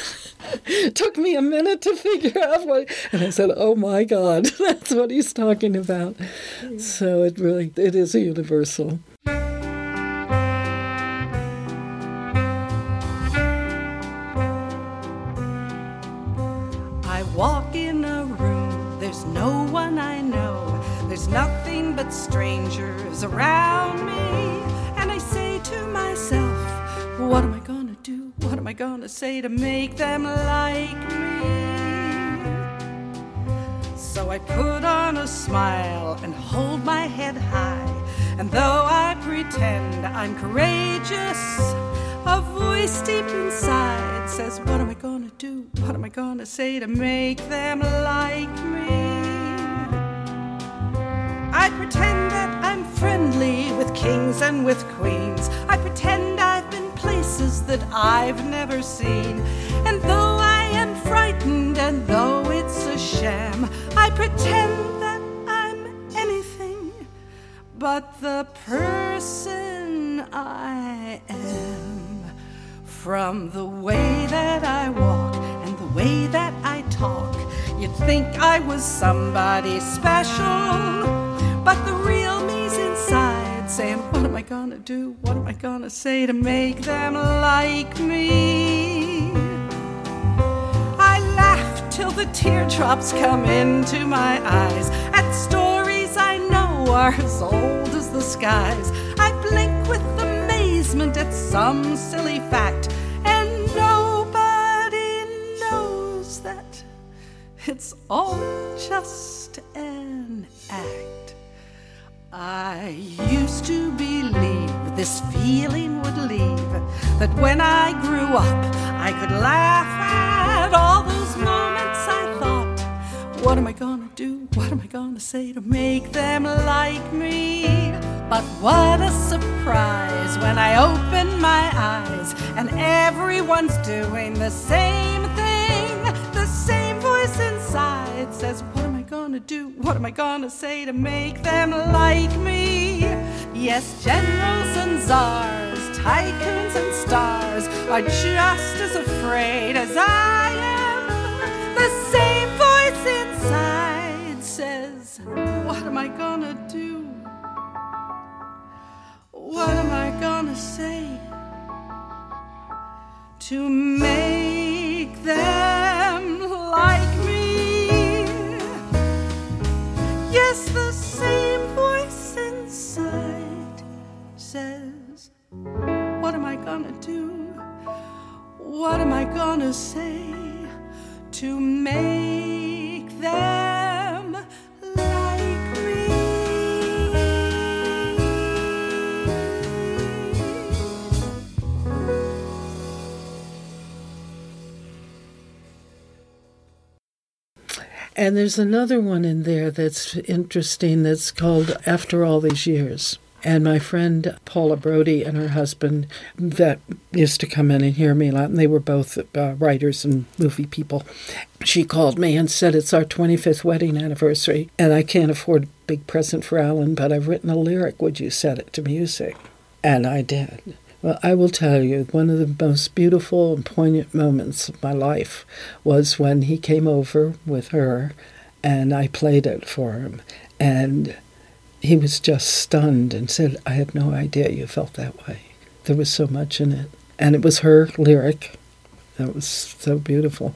Speaker 2: It took me a minute to figure out what, and I said, oh my God, that's what he's talking about. So it really, it is a universal.
Speaker 3: I walk in a room, there's no one I know, there's nothing but strangers around me, and I say to myself, what am I gonna do? What am I gonna say to make them like me? So I put on a smile and hold my head high, and though I pretend I'm courageous, a voice deep inside says, what am I gonna do? What am I gonna say to make them like me? kings and with queens. I pretend I've been places that I've never seen. And though I am frightened and though it's a sham, I pretend that I'm anything but the person I am. From the way that I walk and the way that I talk, you'd think I was somebody special. But the real me's inside saying, what am I gonna do? What am I gonna say to make them like me? I laugh till the teardrops come into my eyes at stories I know are as old as the skies. I blink with amazement at some silly fact, and nobody knows that it's all just an act. I used to believe this feeling would leave, that when I grew up I could laugh at all those moments I thought, what am I gonna do? What am I gonna say to make them like me? But what a surprise when I open my eyes and everyone's doing the same thing. The same voice inside says, what am I gonna do? What am I gonna say to make them like me? Yes, generals and czars, tycoons and stars are just as afraid as I am. The same voice inside says, what am I gonna do? What am I gonna say to make them like me? Yes, the same voice inside says, what am I gonna do? What am I gonna say to make them like me?
Speaker 2: And there's another one in there that's interesting that's called After All These Years. And my friend Paula Brody and her husband that used to come in and hear me a lot, and they were both uh, writers and movie people. She called me and said, it's our twenty-fifth wedding anniversary, and I can't afford a big present for Alan, but I've written a lyric. Would you set it to music? And I did. Well, I will tell you, one of the most beautiful and poignant moments of my life was when he came over with her, and I played it for him. And he was just stunned and said, I had no idea you felt that way. There was so much in it. And it was her lyric. That was so beautiful.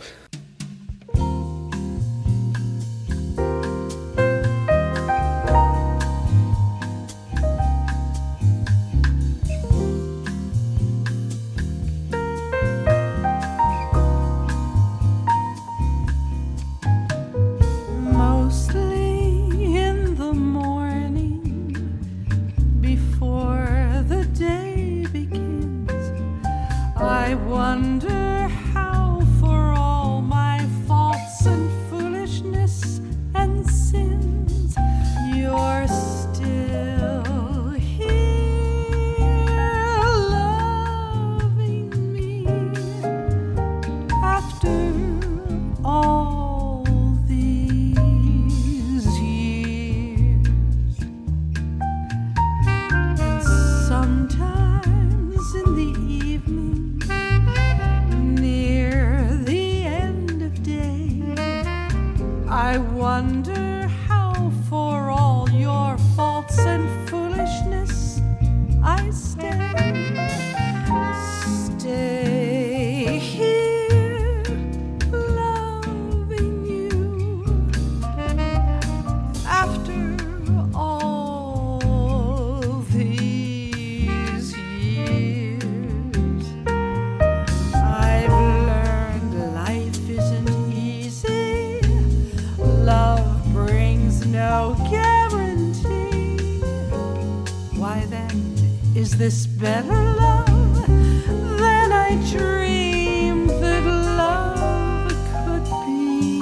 Speaker 3: Is this better love than I dreamed that love could be?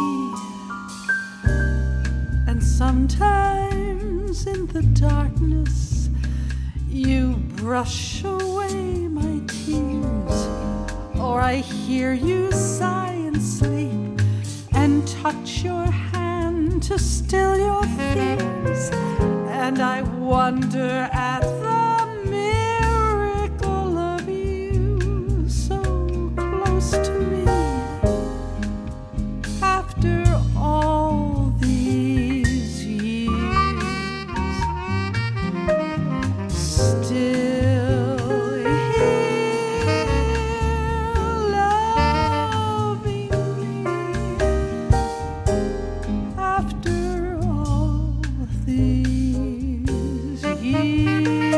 Speaker 3: And sometimes in the darkness You brush away my tears, or I hear you sigh in sleep, and touch your hand to still your fears, and I wonder at the miracle of you so close to me. After all these years, still here loving me. After all these years.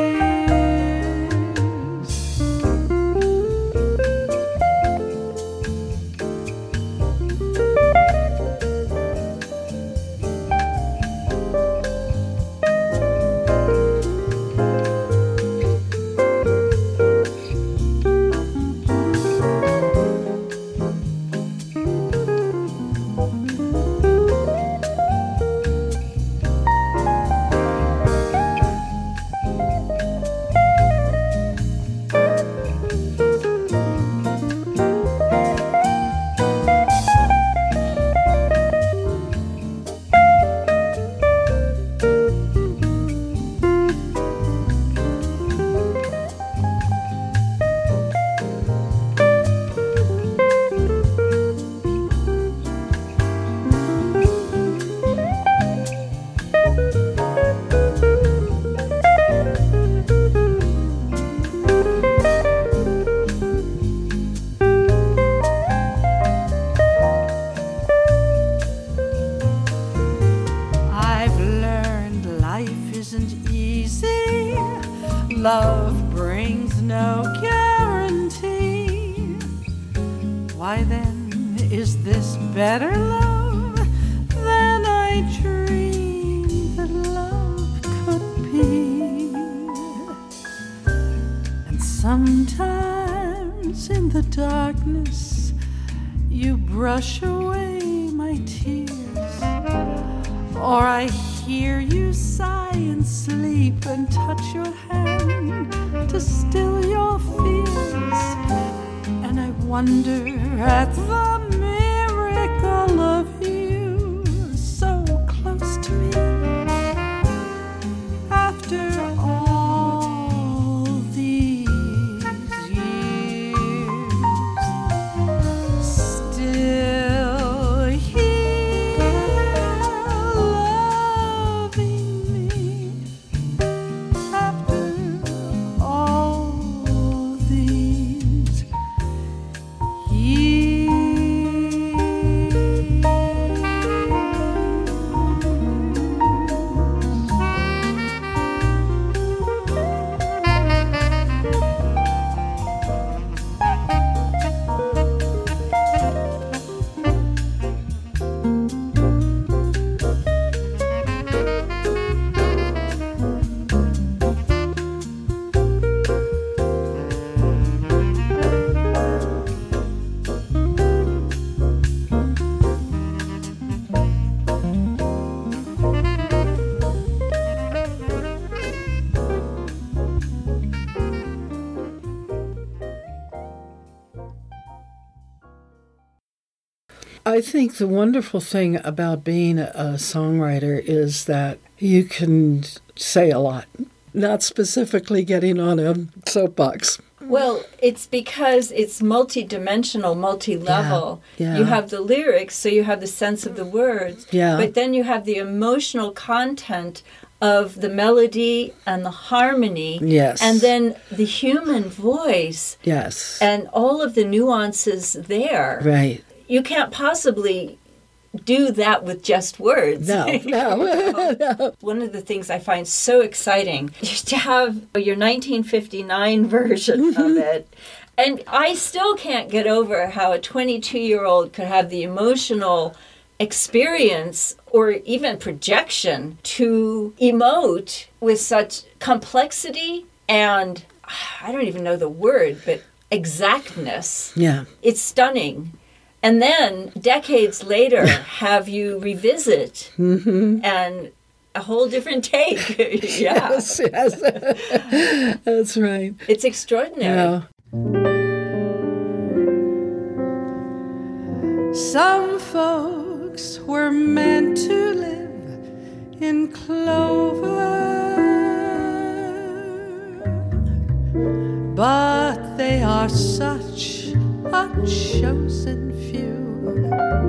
Speaker 3: I've learned life isn't easy. Love brings no guarantee. Why then is this better love than I dreamed that love could be? And sometimes in the darkness you brush away my tears, or I hear you sigh in sleep and touch your hand to still your fears, and I wonder at the miracle of you so close to me. After all these years, still here loving me. After all these
Speaker 2: I think the wonderful thing about being a songwriter is that you can say a lot, not specifically getting on a soapbox.
Speaker 1: Well, it's because it's multi-dimensional, multi-level.
Speaker 2: Yeah, yeah.
Speaker 1: You have the lyrics, so you have the sense of the words.
Speaker 2: Yeah.
Speaker 1: But then you have the emotional content of the melody and the harmony.
Speaker 2: Yes.
Speaker 1: And then the human voice.
Speaker 2: Yes.
Speaker 1: And all of the nuances there.
Speaker 2: Right.
Speaker 1: You can't possibly do that with just words.
Speaker 2: No, no. no.
Speaker 1: One of the things I find so exciting is to have your nineteen fifty-nine version of it. And I still can't get over how a twenty-two-year-old could have the emotional experience or even projection to emote with such complexity and, I don't even know the word, but exactness.
Speaker 2: Yeah.
Speaker 1: It's stunning. And then decades later, have you revisit
Speaker 2: mm-hmm.
Speaker 1: and a whole different take. Yeah.
Speaker 2: Yes, yes. That's right.
Speaker 1: It's extraordinary.
Speaker 2: Yeah.
Speaker 3: Some folks were meant to live in clover, but they are such a chosen few.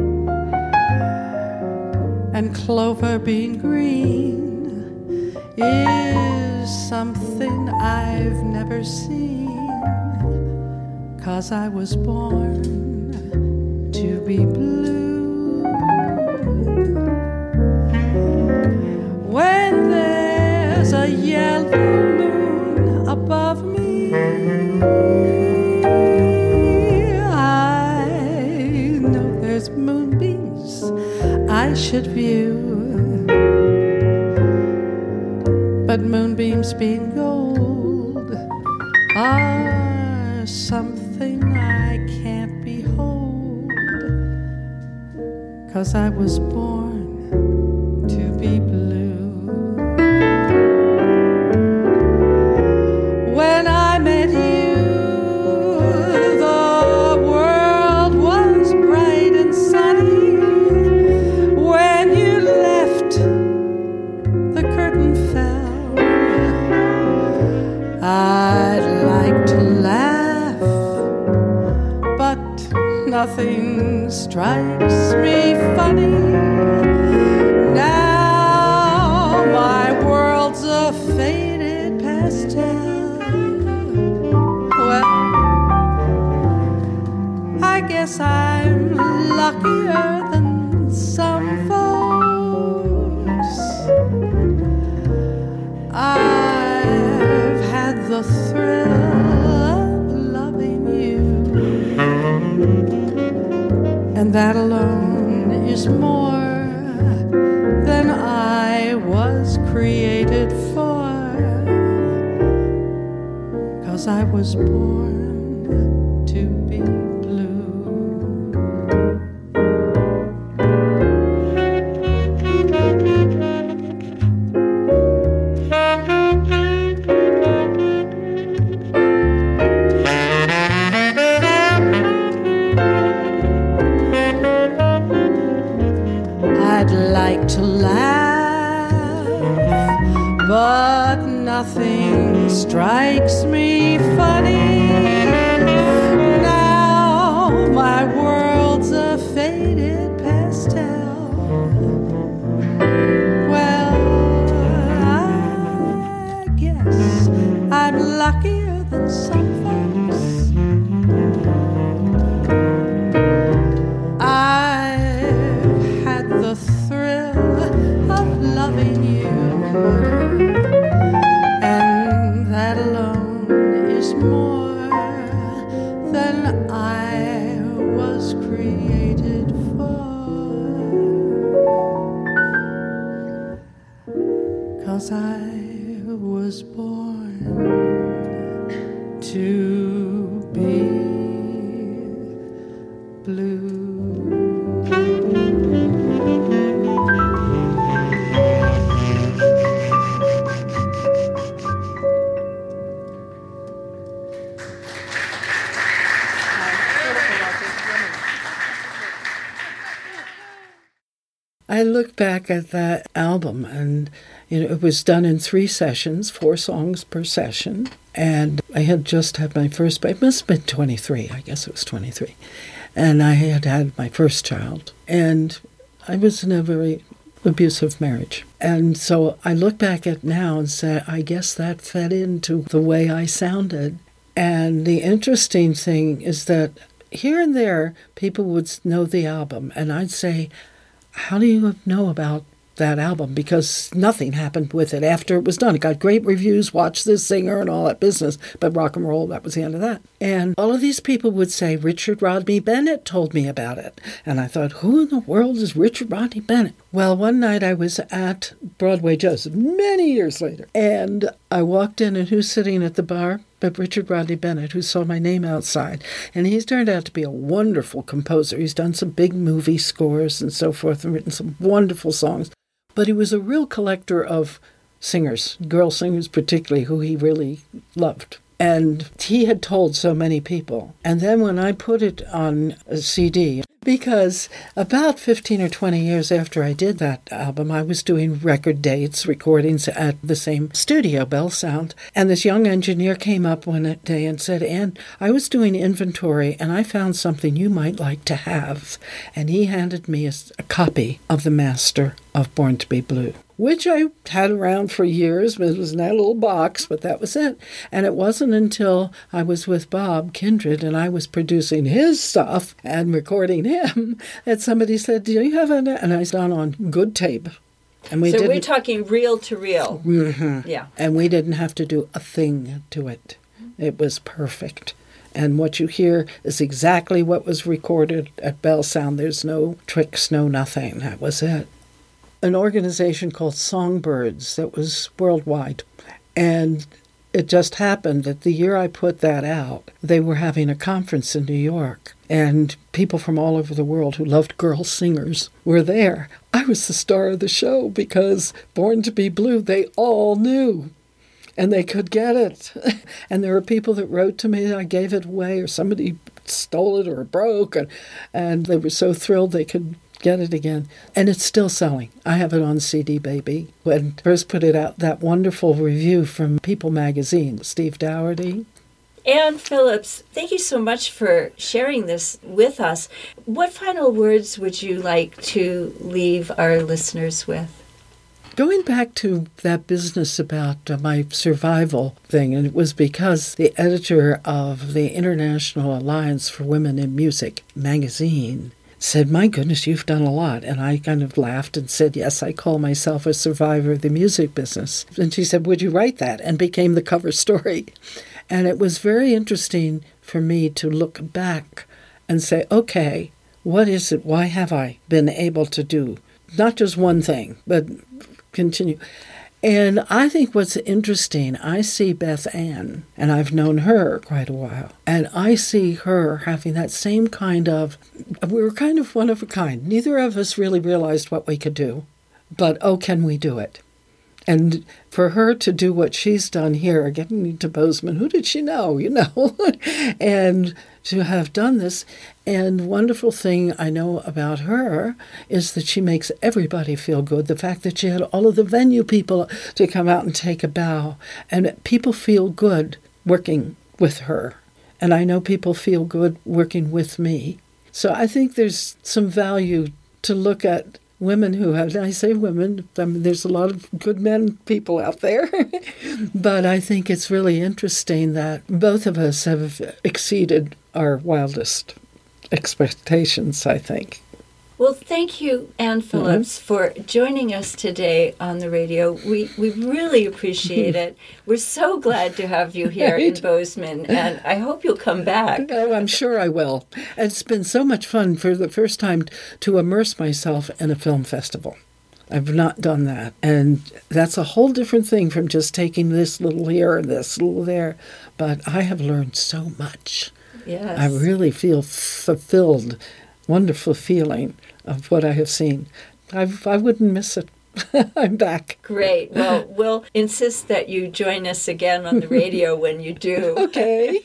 Speaker 3: And clover being green is something I've never seen, 'cause I was born to be blue. When there's a yellow moon above me, I know there's moonbeams I should view. But moonbeams being gold are something I can't behold, 'cause I was born to be blue. When I met you, the world was bright and sunny. When you left, the curtain fell. I'd like to laugh, but nothing strikes me funny. Now my world's a faded pastel. Well, I guess I'm luckier than some folks. I've had the thrill of loving you, and that alone is more than I was created for, 'cause I was born to be blue. I'd like to laugh, but nothing strikes me funny. Now my world's a faded pastel. Well, I guess I'm luckier than some folks. I've had the thrill of loving you, and that alone is more than I was created for, 'cause I was born to be blue.
Speaker 2: I look back at that album, and you know, it was done in three sessions, four songs per session. And I had just had my first, it must have been twenty-three, I guess it was twenty-three. And I had had my first child. And I was in a very abusive marriage. And so I look back at it now and say, I guess that fed into the way I sounded. And the interesting thing is that here and there, people would know the album. And I'd say, how do you know about that album? Because nothing happened with it after it was done. It got great reviews, Watch This Singer and all that business, but rock and roll, that was the end of that. And all of these people would say, Richard Rodney Bennett told me about it. And I thought, who in the world is Richard Rodney Bennett? Well, one night I was at Broadway Joseph, many years later, and I walked in, and who's sitting at the bar? But Richard Rodney Bennett, who saw my name outside. And he's turned out to be a wonderful composer. He's done some big movie scores and so forth and written some wonderful songs. But he was a real collector of singers, girl singers particularly, who he really loved. And he had told so many people. And then when I put it on a C D, because about fifteen or twenty years after I did that album, I was doing record dates, recordings at the same studio, Bell Sound. And this young engineer came up one day and said, Ann, I was doing inventory and I found something you might like to have. And he handed me a, a copy of the master of Born to be Blue, which I had around for years. It was in that little box, but that was it. And it wasn't until I was with Bob Kindred and I was producing his stuff and recording him that somebody said, do you have an... And I was done on good tape. And we
Speaker 1: so
Speaker 2: didn't,
Speaker 1: we're talking reel to reel.
Speaker 2: Mm-hmm.
Speaker 1: Yeah.
Speaker 2: And we didn't have to do a thing to it. It was perfect. And what you hear is exactly what was recorded at Bell Sound. There's no tricks, no nothing. That was it. An organization called Songbirds that was worldwide. And it just happened that the year I put that out, they were having a conference in New York. And people from all over the world who loved girl singers were there. I was the star of the show because Born to be Blue, they all knew. And they could get it. And there were people that wrote to me, I gave it away, or somebody stole it or broke. And, and they were so thrilled they could get it again. And it's still selling. I have it on C D, baby. When first put it out, that wonderful review from People magazine, Steve Dougherty.
Speaker 1: Ann Phillips, thank you so much for sharing this with us. What final words would you like to leave our listeners with?
Speaker 2: Going back to that business about uh, my survival thing, and it was because the editor of the International Alliance for Women in Music magazine said, my goodness, you've done a lot. And I kind of laughed and said, yes, I call myself a survivor of the music business. And she said, would you write that? And became the cover story. And it was very interesting for me to look back and say, okay, what is it? Why have I been able to do not just one thing, but continue? And I think what's interesting, I see Beth Ann, and I've known her quite a while, and I see her having that same kind of, we were kind of one of a kind. Neither of us really realized what we could do, but oh, can we do it? And for her to do what she's done here, getting to Bozeman, who did she know, you know? And to have done this. And wonderful thing I know about her is that she makes everybody feel good. The fact that she had all of the venue people to come out and take a bow. And people feel good working with her. And I know people feel good working with me. So I think there's some value to look at women who have, I say women, I mean, there's a lot of good men people out there, but I think it's really interesting that both of us have exceeded our wildest expectations, I think.
Speaker 1: Well, thank you, Ann Phillips, mm-hmm. for joining us today on the radio. We we really appreciate it. We're so glad to have you here right. in Bozeman, and I hope you'll come back.
Speaker 2: Oh, I'm sure I will. And it's been so much fun for the first time to immerse myself in a film festival. I've not done that. And that's a whole different thing from just taking this little here and this little there. But I have learned so much.
Speaker 1: Yes.
Speaker 2: I really feel fulfilled, wonderful feeling of what I have seen. I I wouldn't miss it. I'm back.
Speaker 1: Great. Well, we'll insist that you join us again on the radio when you do.
Speaker 2: Okay.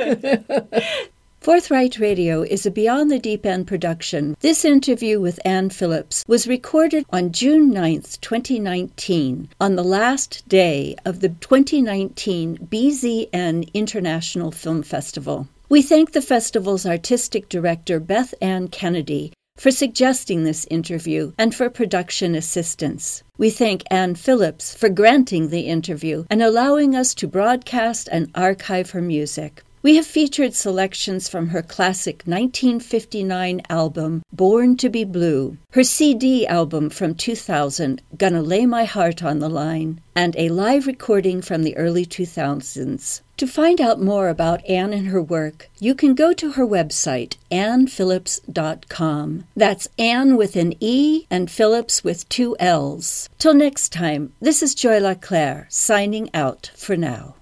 Speaker 1: Forthright Radio is a Beyond the Deep End production. This interview with Ann Phillips was recorded on June ninth, twenty nineteen, on the last day of the twenty nineteen B Z N International Film Festival. We thank the festival's artistic director, Beth Ann Kennedy, for suggesting this interview and for production assistance. We thank Ann Phillips for granting the interview and allowing us to broadcast and archive her music. We have featured selections from her classic nineteen fifty-nine album, Born to be Blue, her C D album from two thousand, Gonna Lay My Heart on the Line, and a live recording from the early two thousands. To find out more about Ann and her work, you can go to her website, ann phillips dot com. That's Ann with an E and Phillips with two L's. Till next time, this is Joy LaClaire, signing out for now.